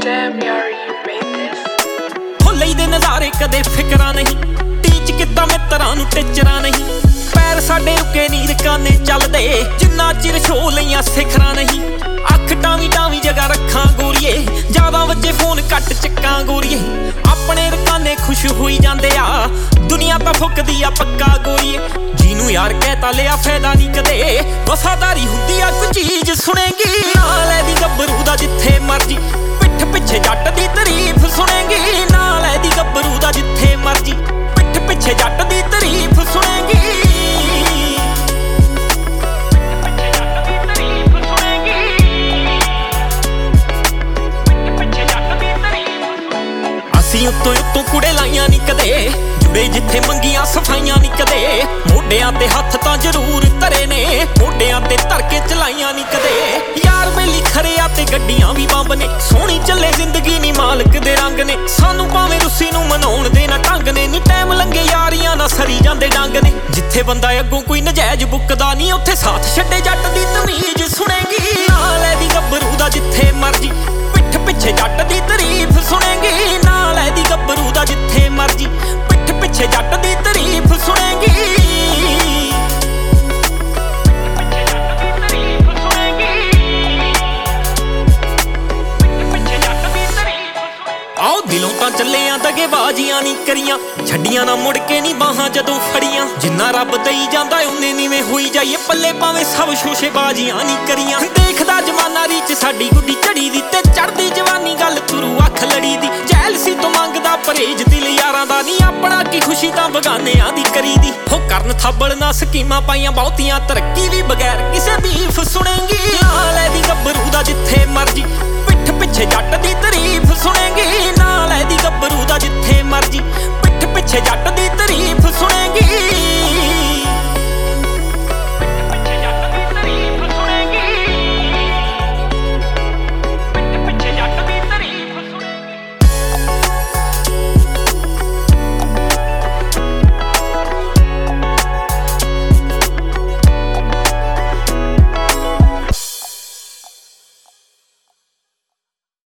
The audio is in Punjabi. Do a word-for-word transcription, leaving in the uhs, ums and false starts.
Damn yar, you made this. ਹੋ ਲਈ ਦੇ ਨਜ਼ਾਰੇ ਕਦੇ ਫਿਕਰਾਂ ਨਹੀਂ, ਟੀਚ ਕੀਤਾ ਮਿੱਤਰਾਂ ਨੂੰ ਟਿਚਰਾਂ ਨਹੀਂ। ਪੈਰ ਸਾਡੇ ਰੁਕੇ ਨੀ ਰਕਾਨੇ ਚੱਲਦੇ, ਜਿੰਨਾ ਚਿਰ ਛੋ ਲਈਆਂ ਸਿਖਰਾਂ ਨਹੀਂ। ਅੱਖ ਟਾਵੀ ਟਾਵੀ ਜਗਾ ਰੱਖਾਂ ਗੋਰੀਏ, ਜ਼ਿਆਦਾ ਵੱਜੇ ਫੋਨ ਘੱਟ ਚੱਕਾਂ ਗੋਰੀਏ। ਆਪਣੇ ਰਕਾਨੇ ਖੁਸ਼ ਹੋਈ ਜਾਂਦੇ ਆ, ਦੁਨੀਆ ਤਾਂ ਫੁੱਕਦੀ ਆ ਪੱਕਾ ਗੋਰੀਏ। ਜਿਹਨੂੰ ਯਾਰ ਕਹਿਤਾ ਲਿਆ ਫਾਇਦਾ ਨਹੀਂ ਕਦੇ, ਵਫਾਦਾਰੀ ਹੁੰਦੀ ਆ ਕੋਈ ਚੀਜ਼ ਸੁਣੇਗੀ। ਨਾਲ ਇਹਦੀ ਗੱਭਰੂ ਦਾ ਜਿੱਥੇ ਮਰਜੀ, ਪਿੱਠ ਪਿੱਛੇ ਜੱਟ ਦੀ ਤਾਰੀਫ ਸੁਣੇਗੀ। ਨਾਲ ਇਹਦੀ ਗੱਭਰੂ ਦਾ ਜਿੱਥੇ ਮਰਜੀ, ਪਿੱਠ ਪਿੱਛੇ ਜੱਟ ਦੀ ਤਾਰੀਫ ਸੁਣੇਗੀ। ਅਸੀਂ ਉੱਤੋਂ ਉੱਤੋਂ ਕੁੜੇ ਲਾਈਆਂ ਨੀ ਕਦੇ, ਜੁੜੇ ਜਿੱਥੇ ਮੰਗੀਆਂ ਸਫਾਈਆਂ ਨੀ ਕਦੇ। ਮੋਢਿਆਂ ਤੇ ਹੱਥ ਤਾਂ ਜ਼ਰੂਰ ਧਰੇ ਨੇ, ਮੋਢਿਆਂ ਤੇ ਧਰ ਕੇ ਚਲਾਈਆਂ ਨੀ ਕਦੇ। ਯਾਰ ਬੇਲੀ ਖਰਿਆ ਤੇ ਗੱਡੀਆਂ ਵੀ ਬੰਬ ਨੇ, ਸੋਹਣੀ ਚੱਲੇ ਜ਼ਿੰਦਗੀ ਨੀ ਮਾਲਕ ਦੇ ਰੰਗ ਨੇ। ਸਾਨੂੰ ਭਾਵੇਂ ਰੁੱਸੀ ਨੂੰ ਮਨਾਉਣ ਦੇ ਨਾ ਢੰਗ ਨੇ, ਨੀ ਟਾਈਮ ਲੰਘੇ ਯਾਰੀਆਂ ਨਾ ਸਰੀ ਜਾਂਦੇ ਡੰਗ ਨੇ। ਜਿੱਥੇ ਬੰਦਾ ਅੱਗੋਂ ਕੋਈ ਨਜਾਇਜ਼ ਬੁੱਕਦਾ ਨੀ, ਉੱਥੇ ਸਾਥ ਛੱਡੇ ਜੱਟ ਦੀ ਤਮੀਜ਼ ਸੁਣੇਗੀ। ਨਾਲ ਇਹਦੀ ਗੱਭਰੂ ਦਾ ਜਿੱਥੇ ਮਰਜੀ, ਪਿੱਠ ਪਿੱਛੇ ਜੱਟ ਦੀ ਤਾਰੀਫ ਸੁਣੇਗੀ। ਨਾਲ ਇਹਦੀ ਗੱਭਰੂ ਦਾ ਜਿੱਥੇ ਮਰਜੀ, ਪਿੱਠ ਪਿੱਛੇ ਜੱਟ ਦੀ ਤਾਰੀਫ ਸੁਣੇਗੀ। ਆਓ ਦਿਲੋਂ ਤਾਂ ਚੱਲੇ ਆ ਦਗੇਬਾਜ਼ੀਆਂ ਨੀ ਕਰੀਆਂ, ਛੱਡੀਆਂ ਨਾ ਮੁੜ ਕੇ ਨੀ ਬਾਹਾਂ ਜਦੋਂ ਫੜੀਆਂ। ਜਿੰਨਾ ਰੱਬ ਦਈ ਜਾਂਦਾ ਉਹਨੇ ਨੀਵੇਂ ਹੋਈ ਜਾਈਏ, ਪੱਲੇ ਭਾਵੇਂ ਸਭ ਸ਼ੋਸ਼ੇਬਾਜ਼ੀਆਂ ਨੀ ਕਰੀਆਂ। ਦੇਖਦਾ ਜਮਾਨਾ ਰੀਚ ਸਾਡੀ ਗੁੱਡੀ ਝੜੀ ਦੀ, ਤੇ ਚੜਦੀ ਜਵਾਨੀ ਗੱਲ ਤੁਰੂ ਅੱਖ ਲੜੀ ਦੀ। ਜੈਲਸੀ ਤੋਂ ਮੰਗਦਾ ਪਰਹੇਜ ਦਿਲ ਯਾਰਾਂ ਦਾ ਨੀ, ਆਪਣਾ ਕੀ ਖੁਸ਼ੀ ਤਾਂ ਬਗਾਨਿਆਂ ਦੀ ਕਰੀ ਦੀ। ਹੋ ਕਰਨ ਥੱਬਲ ਨਾ ਸਕੀਮਾਂ ਪਾਈਆਂ ਬਹੁਤੀਆਂ, ਤਰੱਕੀ ਵੀ ਬਗੈਰ ਕਿਸੇ ਬੀਫ ਸੁਣੇਗੀ। ਨਾਲ ਇਹਦੀ ਗੱਭਰੂ ਦਾ